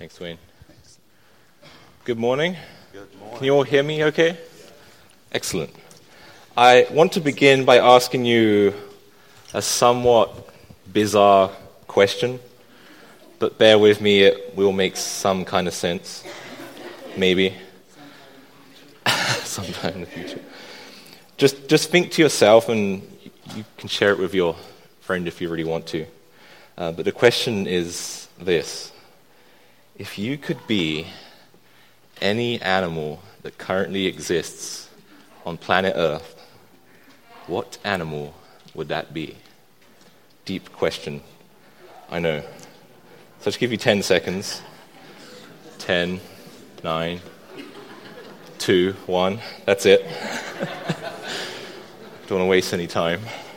Thanks, Wayne. Good morning. Good morning. Can you all hear me okay? Excellent. I want to begin by asking you a somewhat bizarre question, but bear with me, it will make some kind of sense. Maybe. Sometime in the future. Just think to yourself, and you can share it with your friend if you really want to. But the question is this. If you could be any animal that currently exists on planet Earth, what animal would that be? Deep question, I know. So I'll just give you 10 seconds. 10, 9, 2, 1. That's it. Don't want to waste any time.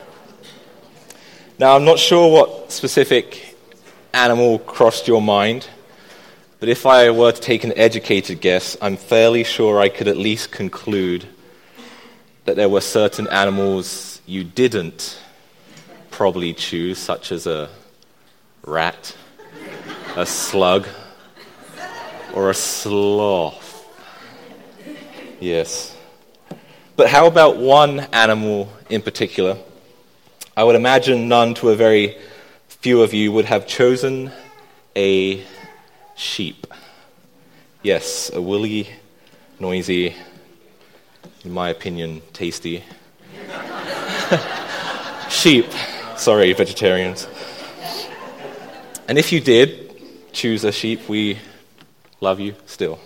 Now, I'm not sure what specific animal crossed your mind, but if I were to take an educated guess, I'm fairly sure I could at least conclude that there were certain animals you didn't probably choose, such as a rat, a slug, or a sloth. Yes. But how about one animal in particular? I would imagine none to a very few of you would have chosen a sheep. Yes, a woolly, noisy, in my opinion, tasty sheep. Sorry, vegetarians. And if you did choose a sheep, we love you still.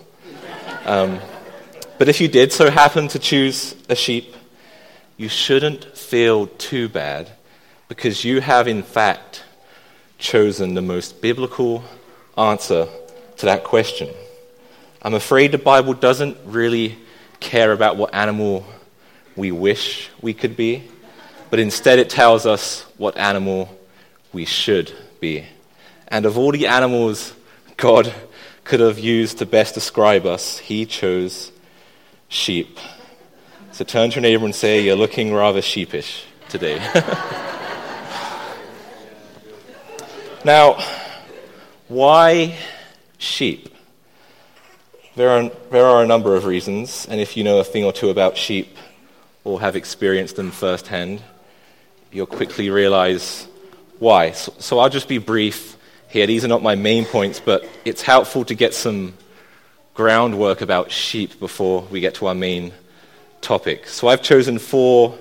But if you did so happen to choose a sheep, you shouldn't feel too bad, because you have in fact chosen the most biblical answer to that question. I'm afraid the Bible doesn't really care about what animal we wish we could be, but instead it tells us what animal we should be. And of all the animals God could have used to best describe us, he chose sheep. So turn to your neighbor and say, "You're looking rather sheepish today." Now, why sheep? There are a number of reasons, and if you know a thing or two about sheep or have experienced them firsthand, you'll quickly realize why. So I'll just be brief here. These are not my main points, but it's helpful to get some groundwork about sheep before we get to our main topic. So I've chosen 4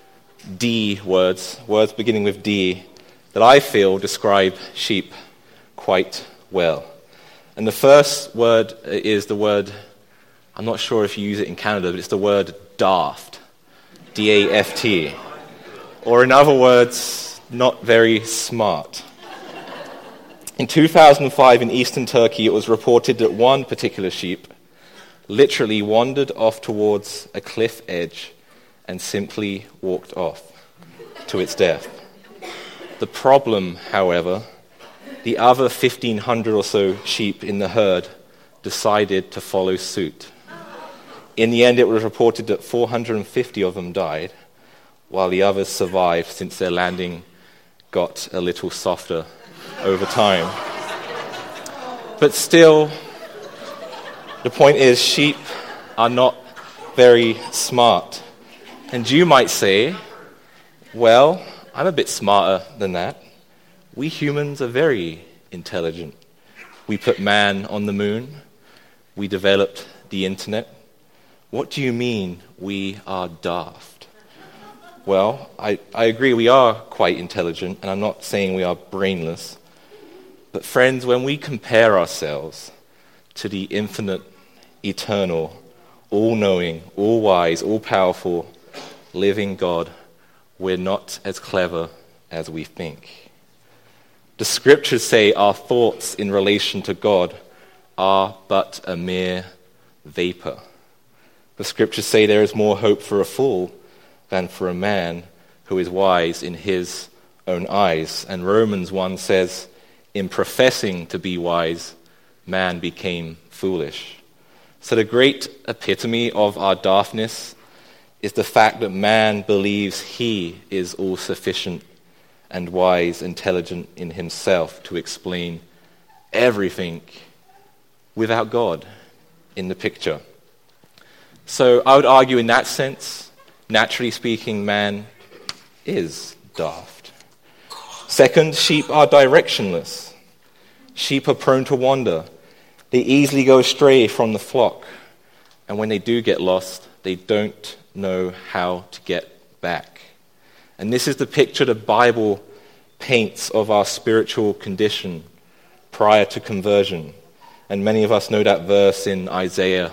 D words beginning with D, that I feel describe sheep quite well. And the first word is the word, I'm not sure if you use it in Canada, but it's the word daft. D-A-F-T. Or in other words, not very smart. In 2005 in eastern Turkey, it was reported that one particular sheep literally wandered off towards a cliff edge and simply walked off to its death. The problem, however, the other 1,500 or so sheep in the herd decided to follow suit. In the end, it was reported that 450 of them died, while the others survived since their landing got a little softer over time. But still, the point is, sheep are not very smart. And you might say, well, I'm a bit smarter than that. We humans are very intelligent. We put man on the moon. We developed the internet. What do you mean we are daft? Well, I agree we are quite intelligent, and I'm not saying we are brainless. But friends, when we compare ourselves to the infinite, eternal, all-knowing, all-wise, all-powerful, living God, we're not as clever as we think. The scriptures say our thoughts in relation to God are but a mere vapor. The scriptures say there is more hope for a fool than for a man who is wise in his own eyes. And Romans 1 says, in professing to be wise, man became foolish. So the great epitome of our daftness is the fact that man believes he is all-sufficient and wise, intelligent in himself to explain everything without God in the picture. So I would argue in that sense, naturally speaking, man is daft. Second, sheep are directionless. Sheep are prone to wander. They easily go astray from the flock. And when they do get lost, they don't know how to get back. And this is the picture the Bible paints of our spiritual condition prior to conversion. And many of us know that verse in Isaiah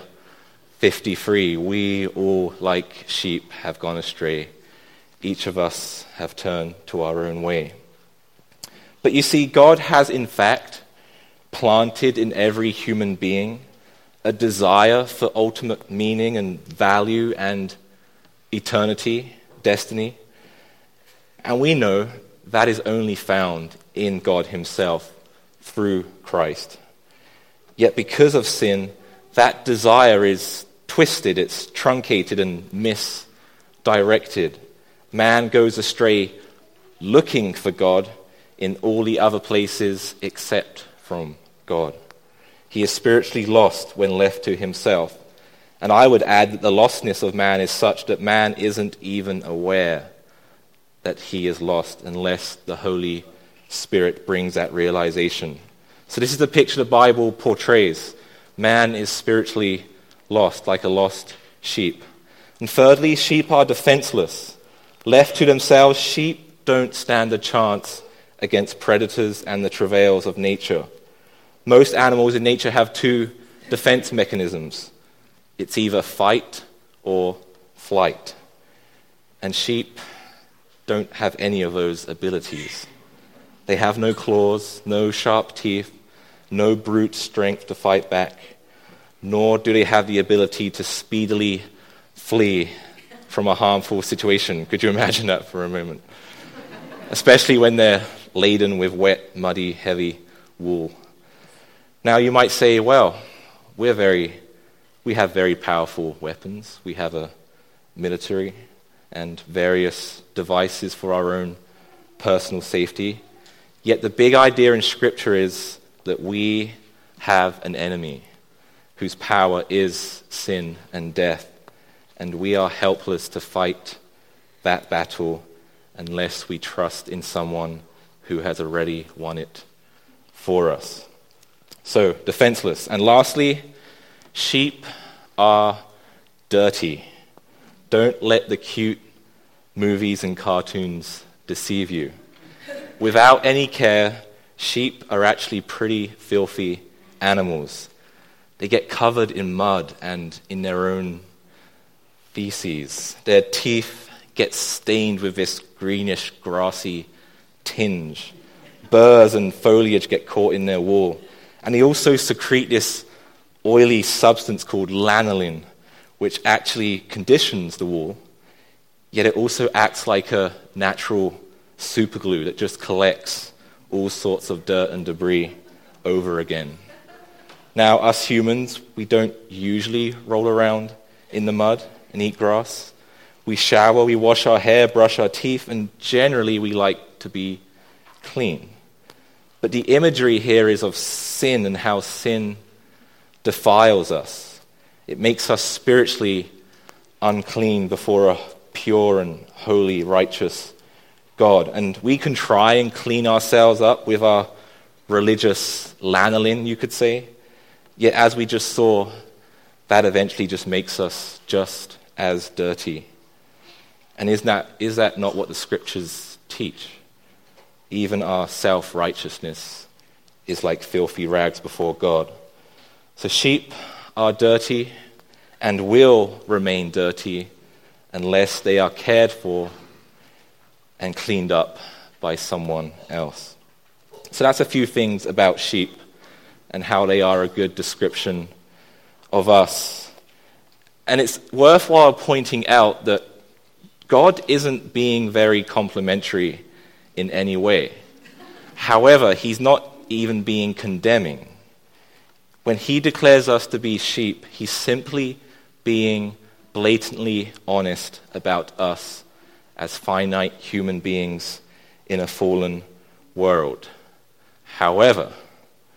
53. We all, like sheep, have gone astray. Each of us have turned to our own way. But you see, God has in fact planted in every human being a desire for ultimate meaning and value and eternity, destiny. And we know that is only found in God himself through Christ. Yet because of sin, that desire is twisted, it's truncated and misdirected. Man goes astray looking for God in all the other places except from God. He is spiritually lost when left to himself. And I would add that the lostness of man is such that man isn't even aware that he is lost unless the Holy Spirit brings that realization. So this is the picture the Bible portrays. Man is spiritually lost, like a lost sheep. And thirdly, sheep are defenseless. Left to themselves, sheep don't stand a chance against predators and the travails of nature. Most animals in nature have two defense mechanisms. It's either fight or flight. And sheep don't have any of those abilities. They have no claws, no sharp teeth, no brute strength to fight back, nor do they have the ability to speedily flee from a harmful situation. Could you imagine that for a moment? Especially when they're laden with wet, muddy, heavy wool. Now you might say, well, we have very powerful weapons. We have a military and various devices for our own personal safety. Yet the big idea in Scripture is that we have an enemy whose power is sin and death, and we are helpless to fight that battle unless we trust in someone who has already won it for us. So, defenseless. And lastly, sheep are dirty. Don't let the cute movies and cartoons deceive you. Without any care, sheep are actually pretty filthy animals. They get covered in mud and in their own feces. Their teeth get stained with this greenish, grassy tinge. Burrs and foliage get caught in their wool. And they also secrete this oily substance called lanolin, which actually conditions the wool, yet it also acts like a natural superglue that just collects all sorts of dirt and debris over again. Now, us humans, we don't usually roll around in the mud and eat grass. We shower, we wash our hair, brush our teeth, and generally we like to be clean. But the imagery here is of sin and how sin defiles us. It makes us spiritually unclean before a pure and holy, righteous God. And we can try and clean ourselves up with our religious lanolin, you could say. Yet as we just saw, that eventually just makes us just as dirty. And is that not what the Scriptures teach? Even our self-righteousness is like filthy rags before God. So sheep are dirty and will remain dirty unless they are cared for and cleaned up by someone else. So that's a few things about sheep and how they are a good description of us. And it's worthwhile pointing out that God isn't being very complimentary in any way. However, he's not even being condemning. When he declares us to be sheep, he's simply being blatantly honest about us as finite human beings in a fallen world. However,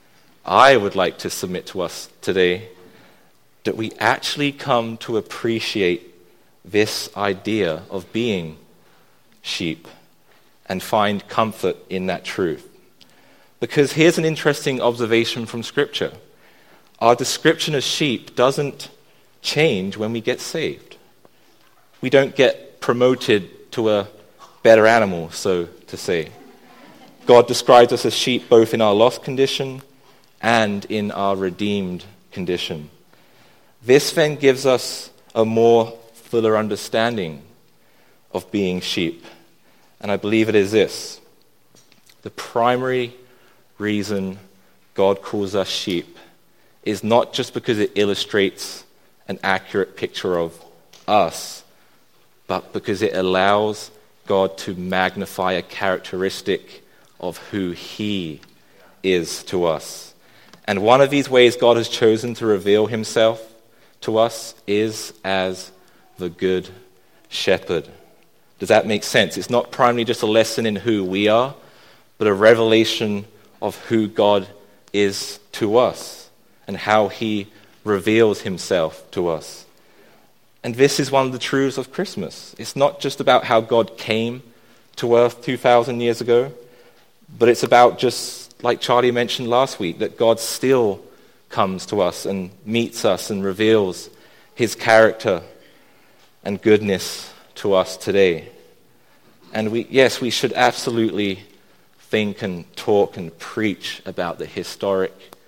I would like to submit to us today that we actually come to appreciate this idea of being sheep and find comfort in that truth. Because here's an interesting observation from Scripture. Our description of sheep doesn't change when we get saved. We don't get promoted to a better animal, so to say. God describes us as sheep both in our lost condition and in our redeemed condition. This then gives us a more fuller understanding of being sheep. And I believe it is this. The primary reason God calls us sheep is not just because it illustrates an accurate picture of us, but because it allows God to magnify a characteristic of who He is to us. And one of these ways God has chosen to reveal Himself to us is as the Good Shepherd. Does that make sense? It's not primarily just a lesson in who we are, but a revelation of who God is to us and how He reveals Himself to us. And this is one of the truths of Christmas. It's not just about how God came to earth 2,000 years ago, but it's about, just like Charlie mentioned last week, that God still comes to us and meets us and reveals His character and goodness to us today. And we should absolutely think and talk and preach about the historic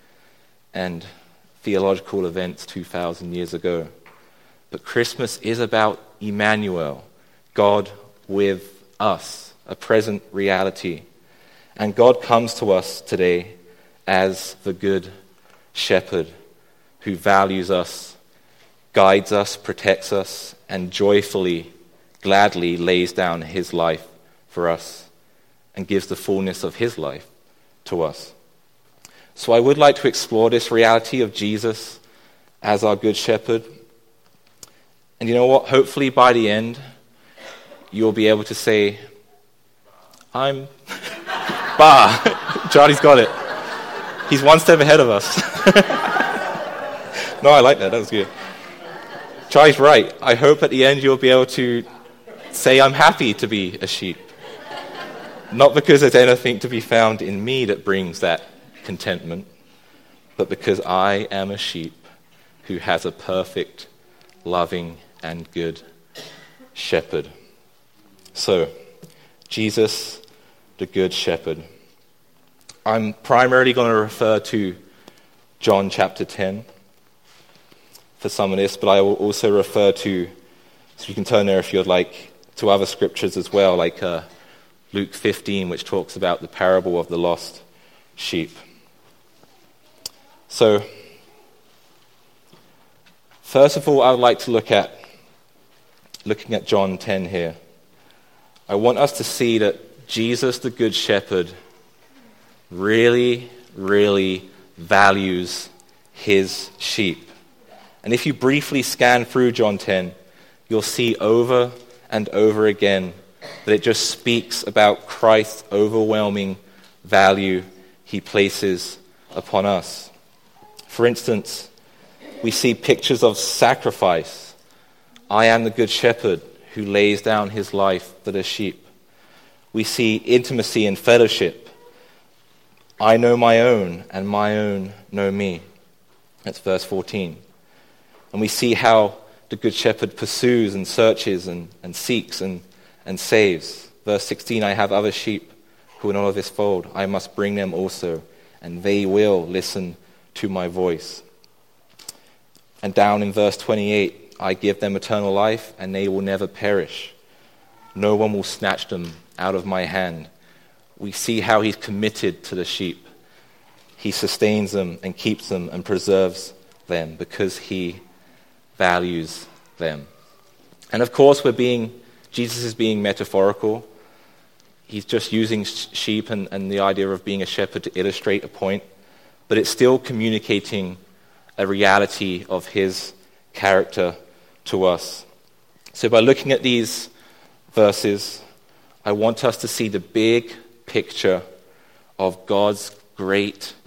and theological events 2,000 years ago. But Christmas is about Emmanuel, God with us, a present reality. And God comes to us today as the Good Shepherd who values us, guides us, protects us, and joyfully, gladly lays down His life for us and gives the fullness of His life to us. So I would like to explore this reality of Jesus as our Good Shepherd. And you know what? Hopefully by the end, you'll be able to say, I'm... Bah! Charlie's got it. He's one step ahead of us. No, I like that. That was good. Charlie's right. I hope at the end you'll be able to say, I'm happy to be a sheep. Not because there's anything to be found in me that brings that contentment, but because I am a sheep who has a perfect, loving, and good shepherd. So, Jesus, the Good Shepherd. I'm primarily going to refer to John chapter 10 for some of this, but I will also refer to, so you can turn there if you'd like, to other scriptures as well, like Luke 15, which talks about the parable of the lost sheep. So, first of all, I would like to looking at John 10 here. I want us to see that Jesus, the Good Shepherd, really, really values His sheep. And if you briefly scan through John 10, you'll see over and over again that it just speaks about Christ's overwhelming value He places upon us. For instance, we see pictures of sacrifice. I am the Good Shepherd who lays down His life for the sheep. We see intimacy and fellowship. I know my own, and my own know me. That's verse 14. And we see how the Good Shepherd pursues and searches and seeks and saves. Verse 16, I have other sheep who are not of this fold. I must bring them also, and they will listen to my voice. And down in verse 28, I give them eternal life, and they will never perish. No one will snatch them out of my hand. We see how He's committed to the sheep. He sustains them and keeps them and preserves them because He values them. And of course, Jesus is being metaphorical. He's just using sheep and the idea of being a shepherd to illustrate a point, but it's still communicating a reality of His character to us. So by looking at these verses, I want us to see the big picture of God's great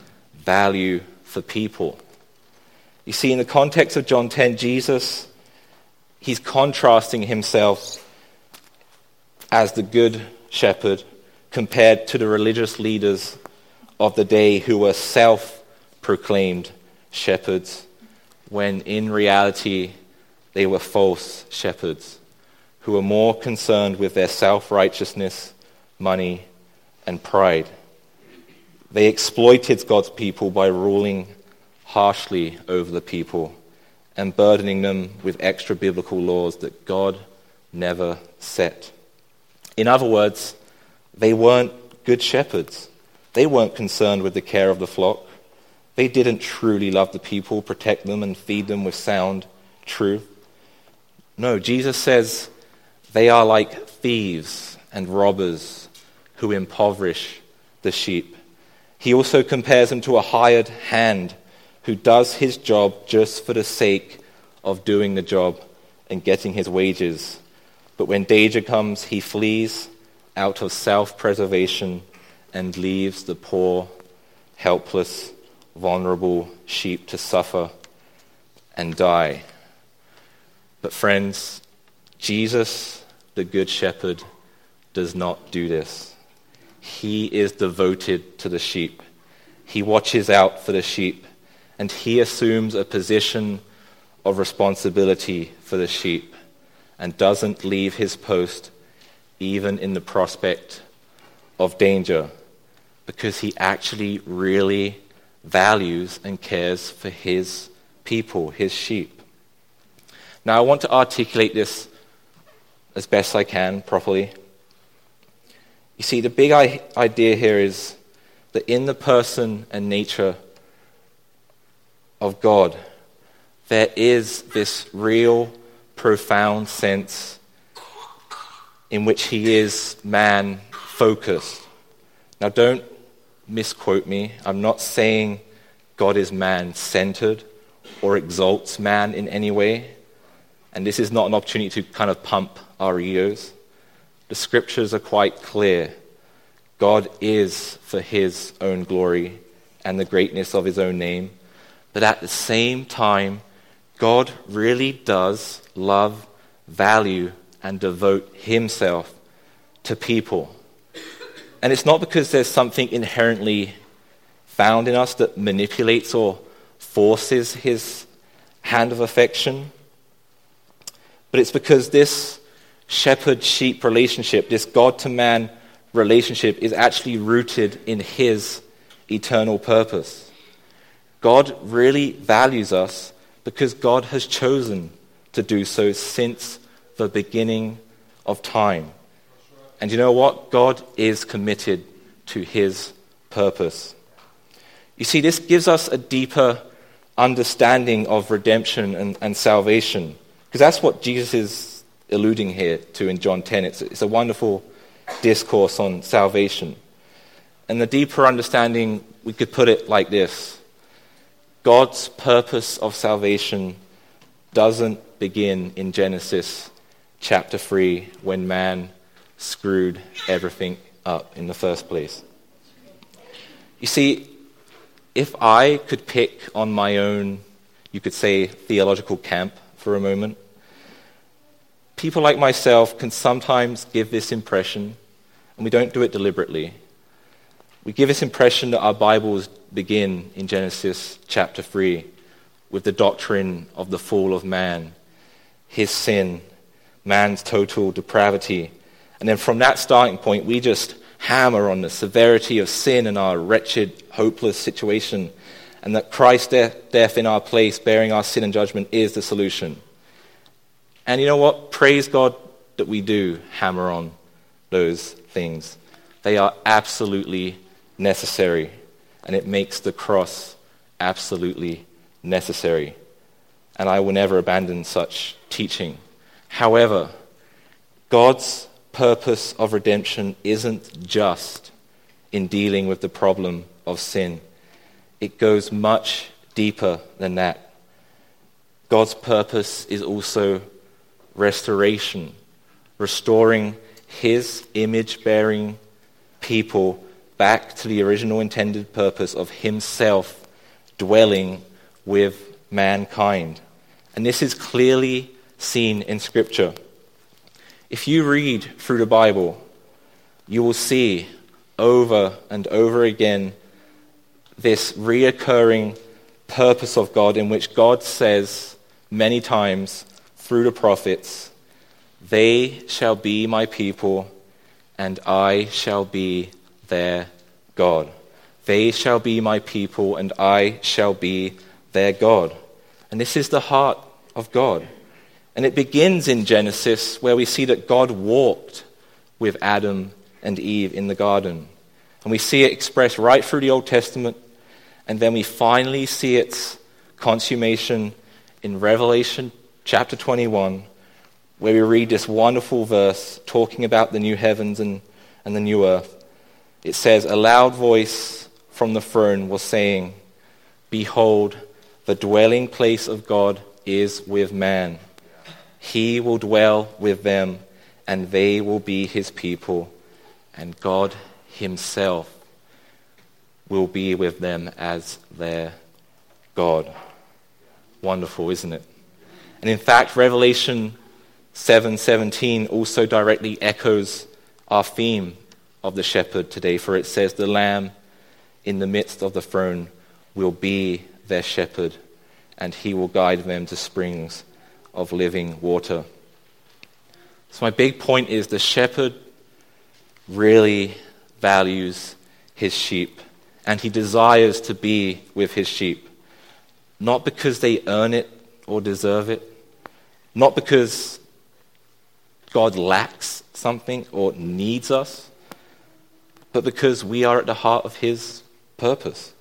value for people. You see, in the context of John 10, Jesus, he's contrasting himself as the good shepherd compared to the religious leaders of the day who were self-proclaimed shepherds, when in reality they were false shepherds who were more concerned with their self-righteousness, money, and pride. They exploited God's people by ruling harshly over the people and burdening them with extra biblical laws that God never set. In other words, they weren't good shepherds. They weren't concerned with the care of the flock. They didn't truly love the people, protect them, and feed them with sound truth. No, Jesus says they are like thieves and robbers who impoverish the sheep. He also compares them to a hired hand who does his job just for the sake of doing the job and getting his wages. But when danger comes, he flees out of self-preservation and leaves the poor, helpless, vulnerable sheep to suffer and die. But friends, Jesus, the Good Shepherd, does not do this. He is devoted to the sheep. He watches out for the sheep, and he assumes a position of responsibility for the sheep and doesn't leave his post even in the prospect of danger, because he actually really values and cares for his people, his sheep. Now, I want to articulate this as best I can properly. You see, the big idea here is that in the person and nature of God, there is this real, profound sense in which he is man-focused. Now, don't misquote me. I'm not saying God is man-centered or exalts man in any way. And this is not an opportunity to kind of pump our egos. The scriptures are quite clear. God is for his own glory and the greatness of his own name. But at the same time, God really does love, value, and devote himself to people. And it's not because there's something inherently found in us that manipulates or forces his hand of affection, but it's because this shepherd-sheep relationship, this God-to-man relationship, is actually rooted in his eternal purpose. God really values us because God has chosen to do so since the beginning of time. And you know what? God is committed to his purpose. You see, this gives us a deeper understanding of redemption and salvation, because that's what Jesus is alluding here to in John 10. It's a wonderful discourse on salvation. And the deeper understanding, we could put it like this: God's purpose of salvation doesn't begin in Genesis chapter 3 when man screwed everything up in the first place. You see, if I could pick on my own, you could say, theological camp for a moment, people like myself can sometimes give this impression, and we don't do it deliberately. We give this impression that our Bibles begin in Genesis chapter 3 with the doctrine of the fall of man, his sin, man's total depravity. And then from that starting point, we just hammer on the severity of sin and our wretched, hopeless situation, and that Christ's death in our place, bearing our sin and judgment, is the solution. And you know what? Praise God that we do hammer on those things. They are absolutely necessary, and it makes the cross absolutely necessary. And I will never abandon such teaching. However, God's purpose of redemption isn't just in dealing with the problem of sin. It goes much deeper than that. God's purpose is also restoration, restoring his image-bearing people back to the original intended purpose of himself dwelling with mankind. And this is clearly seen in Scripture. If you read through the Bible, you will see over and over again this reoccurring purpose of God, in which God says many times through the prophets, "They shall be my people, and I shall be their God." They shall be my people, and I shall be their God. And this is the heart of God. And it begins in Genesis, where we see that God walked with Adam and Eve in the garden. And we see it expressed right through the Old Testament, and then we finally see its consummation in Revelation chapter 21, where we read this wonderful verse talking about the new heavens and the new earth. It says, "A loud voice from the throne was saying, 'Behold, the dwelling place of God is with man. He will dwell with them, and they will be his people, and God himself will be with them as their God.'" Wonderful, isn't it? And in fact, Revelation 7:17 also directly echoes our theme of the shepherd today, for it says, "The Lamb in the midst of the throne will be their shepherd, and he will guide them to springs of living water." So my big point is the shepherd really values his sheep, and he desires to be with his sheep, not because they earn it or deserve it, not because God lacks something or needs us, but because we are at the heart of his purpose.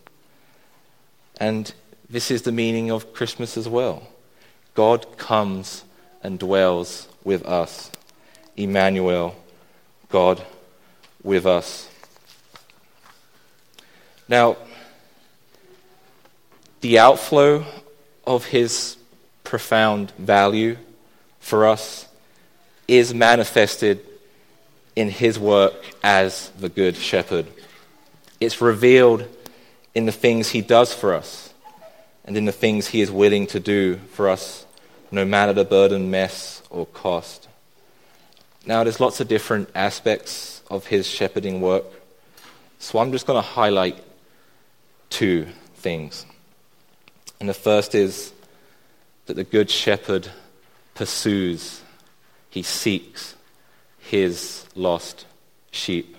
And this is the meaning of Christmas as well. God comes and dwells with us. Emmanuel, God with us. Now, the outflow of his profound value for us is manifested in his work as the Good Shepherd. It's revealed in the things he does for us and in the things he is willing to do for us, no matter the burden, mess, or cost. Now, there's lots of different aspects of his shepherding work, so I'm just going to highlight two things. And the first is that the Good Shepherd pursues, he seeks his lost sheep.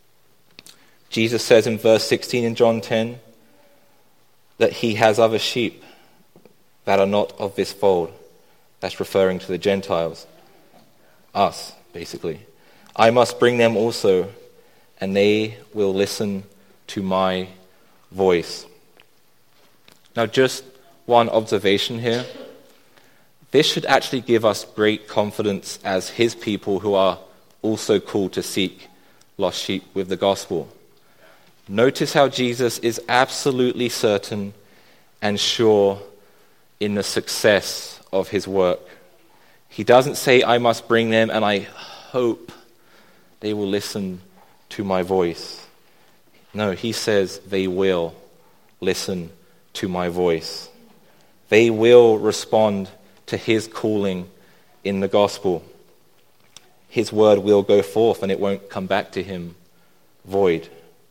Jesus says in verse 16 in John 10 that he has other sheep that are not of this fold. That's referring to the Gentiles. Us, basically. "I must bring them also, and they will listen to my voice." Now, just one observation here. This should actually give us great confidence as his people who are also called to seek lost sheep with the gospel. Notice how Jesus is absolutely certain and sure in the success of his work. He doesn't say, "I must bring them and I hope they will listen to my voice." No, he says they will listen to my voice. They will respond to his calling in the gospel. His word will go forth and it won't come back to him void.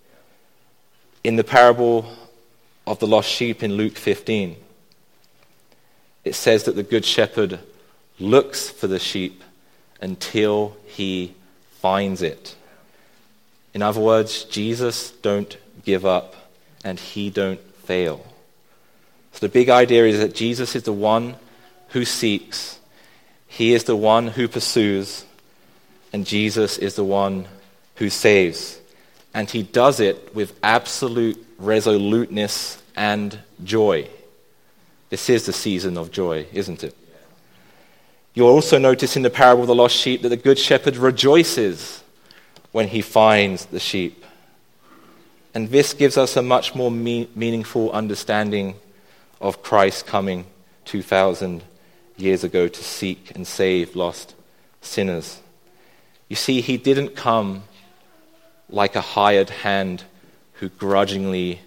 In the parable of the lost sheep in Luke 15, it says that the Good Shepherd looks for the sheep until he finds it. In other words, Jesus don't give up and he don't fail. So the big idea is that Jesus is the one who seeks, he is the one who pursues, and Jesus is the one who saves. And he does it with absolute resoluteness and joy. This is the season of joy, isn't it? You'll also notice in the parable of the lost sheep that the Good Shepherd rejoices when he finds the sheep. And this gives us a much more meaningful understanding of Christ coming 2,000 years ago to seek and save lost sinners. You see, he didn't come like a hired hand who grudgingly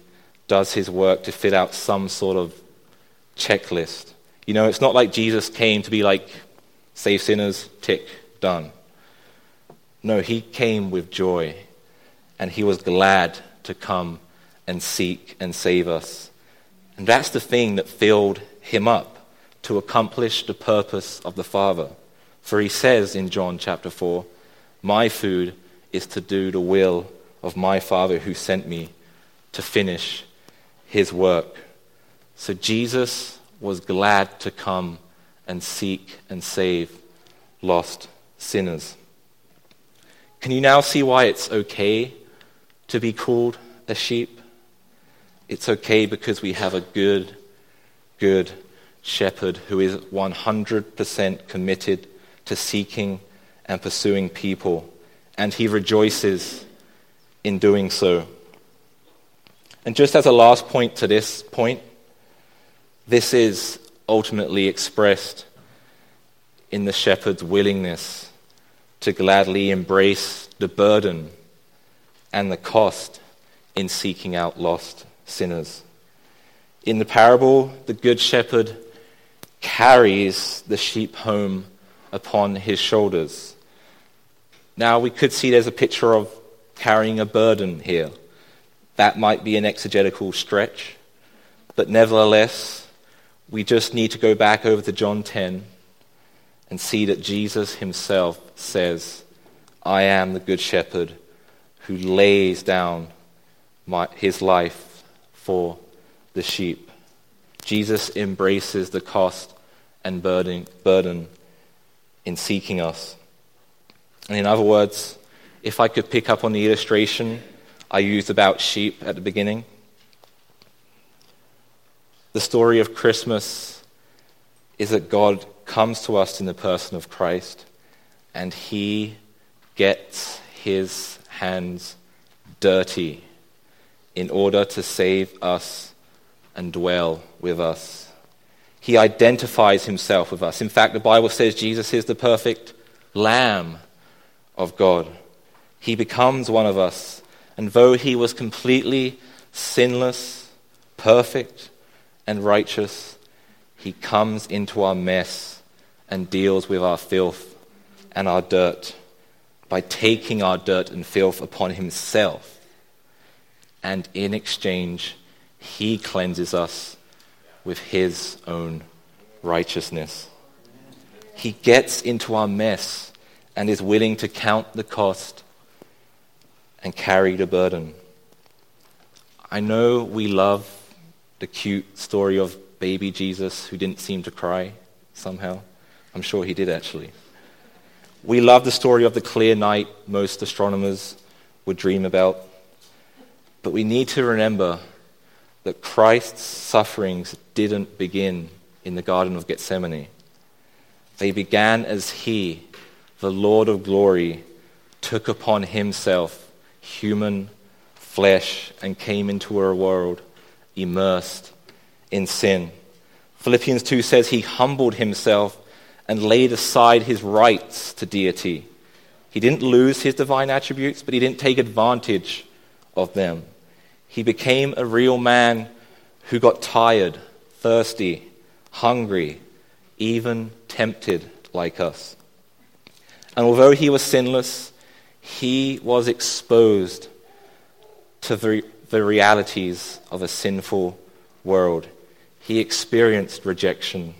does his work to fit out some sort of checklist. You know, it's not like Jesus came to be like, save sinners, tick, done. No, he came with joy, and he was glad to come and seek and save us. And that's the thing that filled him up to accomplish the purpose of the Father. For he says in John chapter 4, my food is to do the will of my Father who sent me, to finish his work. So Jesus was glad to come and seek and save lost sinners. Can you now see why it's okay to be called a sheep? It's okay because we have a good shepherd who is 100% committed to seeking and pursuing people, and he rejoices in doing so. And just as a last point to this point, this is ultimately expressed in the shepherd's willingness to gladly embrace the burden and the cost in seeking out lost sinners. In the parable, the good shepherd carries the sheep home upon his shoulders. Now, we could see there's a picture of carrying a burden here. That might be an exegetical stretch, but nevertheless, we just need to go back over to John 10 and see that Jesus himself says, I am the good shepherd who lays down his life for the sheep. Jesus embraces the cost and burden in seeking us. And in other words, if I could pick up on the illustration I used about sheep at the beginning, the story of Christmas is that God comes to us in the person of Christ, and he gets his hands dirty in order to save us and dwell with us. He identifies himself with us. In fact, the Bible says Jesus is the perfect Lamb of God. He becomes one of us, and though he was completely sinless, perfect, and righteous, he comes into our mess and deals with our filth and our dirt by taking our dirt and filth upon himself. And in exchange, he cleanses us with his own righteousness. He gets into our mess and is willing to count the cost and carry the burden. I know we love the cute story of baby Jesus who didn't seem to cry somehow. I'm sure he did actually. We love the story of the clear night most astronomers would dream about. But we need to remember that Christ's sufferings didn't begin in the Garden of Gethsemane. They began as he, the Lord of glory, took upon himself human flesh and came into a world immersed in sin. Philippians 2 says he humbled himself and laid aside his rights to deity. He didn't lose his divine attributes, but he didn't take advantage of them. He became a real man who got tired, thirsty, hungry, even tempted like us. And although he was sinless, he was exposed to the realities of a sinful world. He experienced rejection,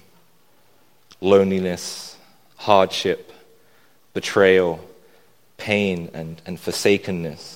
loneliness, hardship, betrayal, pain, and forsakenness.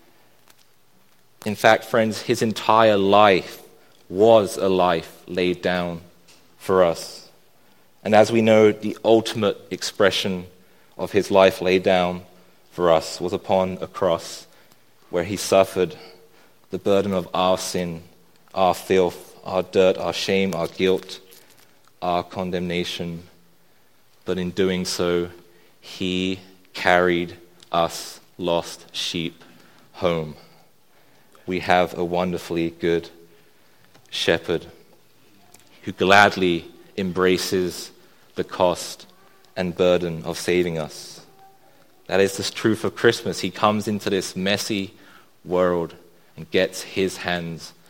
In fact, friends, his entire life was a life laid down for us. And as we know, the ultimate expression of his life laid down for us was upon a cross where he suffered the burden of our sin, our filth, our dirt, our shame, our guilt, our condemnation. But in doing so, he carried us lost sheep home. We have a wonderfully good shepherd who gladly embraces the cost and burden of saving us. That is the truth of Christmas. He comes into this messy world and gets his hands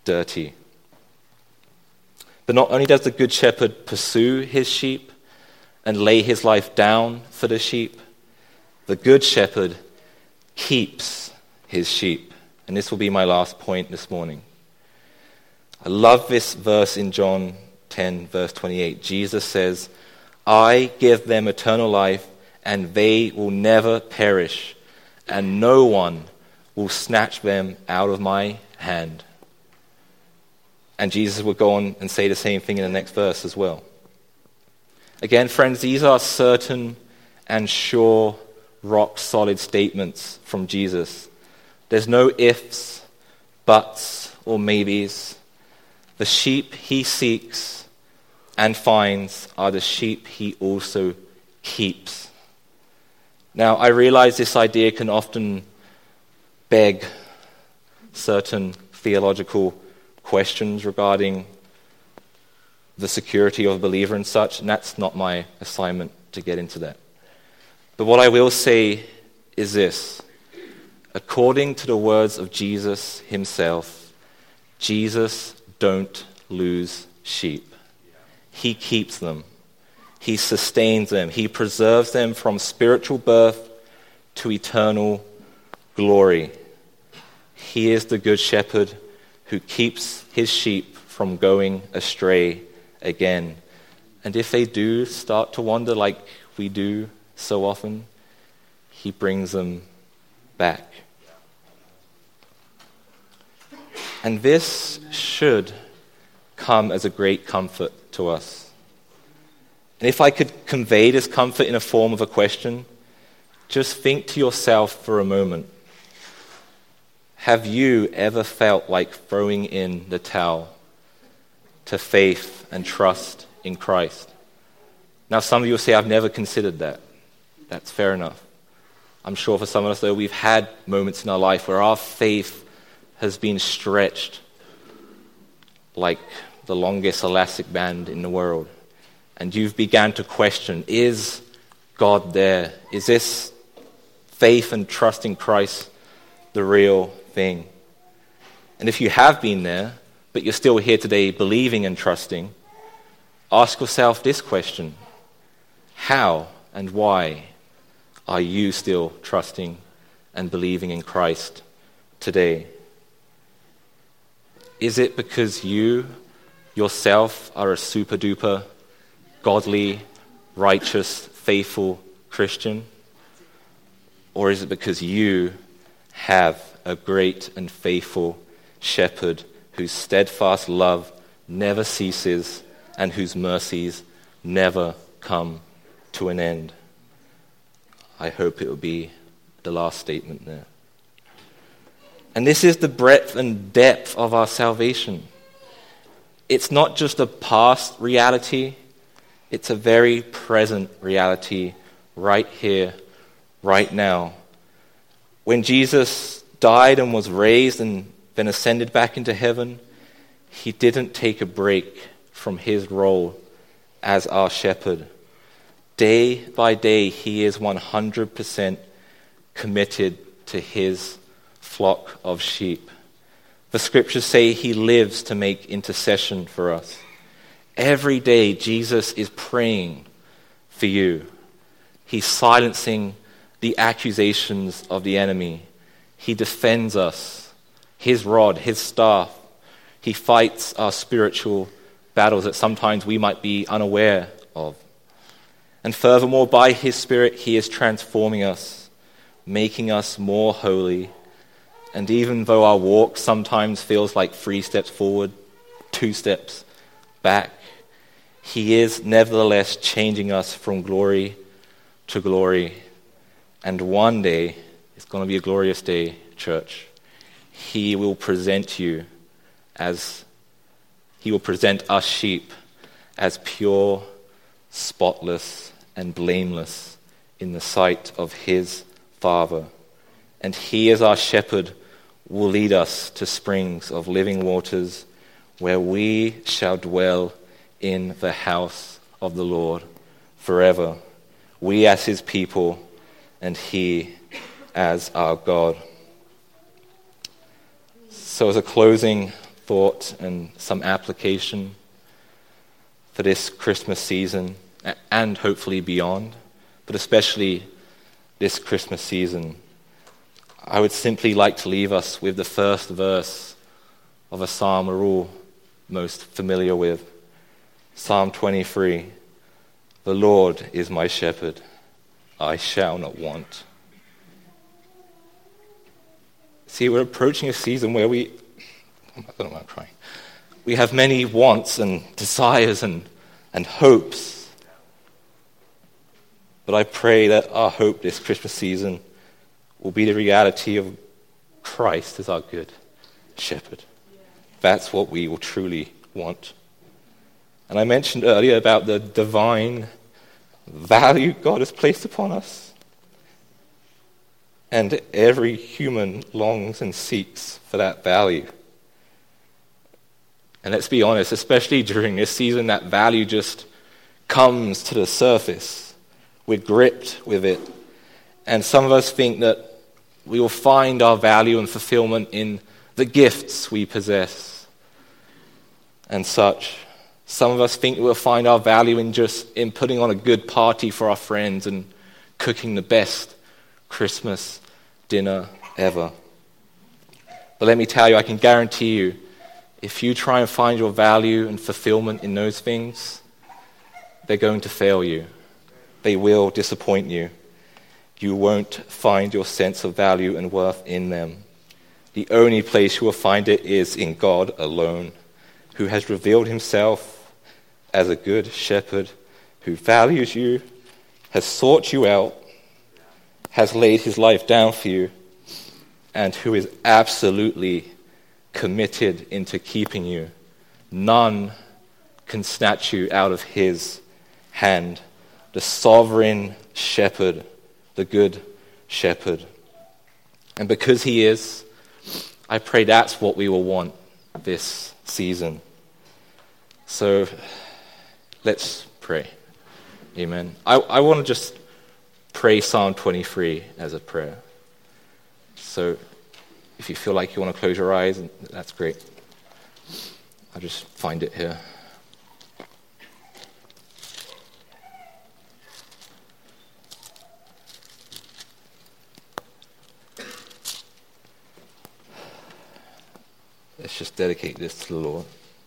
dirty. But not only does the good shepherd pursue his sheep and lay his life down for the sheep, the good shepherd keeps his sheep. And this will be my last point this morning. I love this verse in John 10, verse 28. Jesus says, I give them eternal life, and they will never perish, and no one will snatch them out of my hand. And Jesus would go on and say the same thing in the next verse as well. Again, friends, these are certain and sure, rock-solid statements from Jesus. There's no ifs, buts, or maybes. The sheep he seeks and finds are the sheep he also keeps. Now, I realize this idea can often beg certain theological questions regarding the security of a believer and such, and that's not my assignment to get into that. But what I will say is this. According to the words of Jesus himself, Jesus don't lose sheep. He keeps them. He sustains them. He preserves them from spiritual birth to eternal glory. He is the good shepherd who keeps his sheep from going astray again. And if they do start to wander like we do so often, he brings them back. And this should come as a great comfort to us. And if I could convey this comfort in a form of a question, just think to yourself for a moment. Have you ever felt like throwing in the towel to faith and trust in Christ? Now, some of you will say, I've never considered that. That's fair enough. I'm sure for some of us, though, we've had moments in our life where our faith has been stretched like the longest elastic band in the world. And you've begun to question, is God there? Is this faith and trust in Christ the real thing? And if you have been there, but you're still here today believing and trusting, ask yourself this question. How and why are you still trusting and believing in Christ today? Is it because you yourself are a super duper, godly, righteous, faithful Christian? Or is it because you have a great and faithful shepherd whose steadfast love never ceases and whose mercies never come to an end? I hope it will be the last statement there. And this is the breadth and depth of our salvation. It's not just a past reality, it's a very present reality right here, right now. When Jesus died and was raised and then ascended back into heaven, he didn't take a break from his role as our shepherd. Day by day, he is 100% committed to his flock of sheep. The scriptures say he lives to make intercession for us. Every day, Jesus is praying for you. He's silencing the accusations of the enemy. He defends us. His rod, his staff. He fights our spiritual battles that sometimes we might be unaware of. And furthermore, by his Spirit, he is transforming us, making us more holy. And even though our walk sometimes feels like 3 steps forward, 2 steps back, he is nevertheless changing us from glory to glory. And one day, it's going to be a glorious day, church. He will present us sheep as pure, spotless, and blameless in the sight of his Father. And he, as our shepherd, will lead us to springs of living waters where we shall dwell in the house of the Lord forever. We as his people and he as our God. So as a closing thought, thought and some application for this Christmas season and hopefully beyond, but especially this Christmas season, I would simply like to leave us with the first verse of a psalm we're all most familiar with, Psalm 23. The Lord is my shepherd, I shall not want. See, we're approaching a season where we have many wants and desires and hopes. But I pray that our hope this Christmas season will be the reality of Christ as our good shepherd. That's what we will truly want. And I mentioned earlier about the divine value God has placed upon us. And every human longs and seeks for that value. And let's be honest, especially during this season, that value just comes to the surface. We're gripped with it. And some of us think that we will find our value and fulfillment in the gifts we possess and such. Some of us think we'll find our value in putting on a good party for our friends and cooking the best Christmas dinner ever. But let me tell you, I can guarantee you, if you try and find your value and fulfillment in those things, they're going to fail you. They will disappoint you. You won't find your sense of value and worth in them. The only place you will find it is in God alone, who has revealed himself as a good shepherd who values you, has sought you out, has laid his life down for you, and who is absolutely committed into keeping you. None can snatch you out of his hand. The sovereign shepherd, the good shepherd. And because he is, I pray that's what we will want this season. So let's pray. Amen. I want to just pray Psalm 23 as a prayer. So if you feel like you want to close your eyes, that's great. I'll just find it here. Let's just dedicate this to the Lord.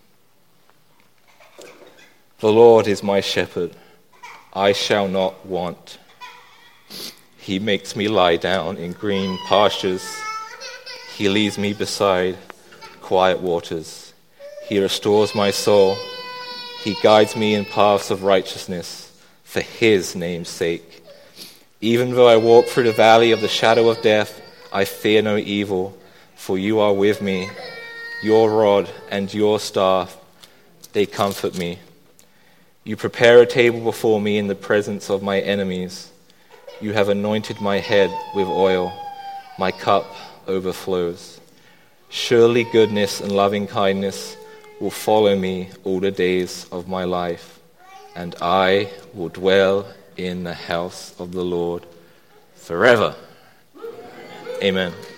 The Lord is my shepherd, I shall not want. He makes me lie down in green pastures. He leads me beside quiet waters. He restores my soul. He guides me in paths of righteousness for his name's sake. Even though I walk through the valley of the shadow of death, I fear no evil, for you are with me. Your rod and your staff, they comfort me. You prepare a table before me in the presence of my enemies. You have anointed my head with oil. My cup overflows. Surely goodness and loving kindness will follow me all the days of my life, and I will dwell in the house of the Lord forever. Amen.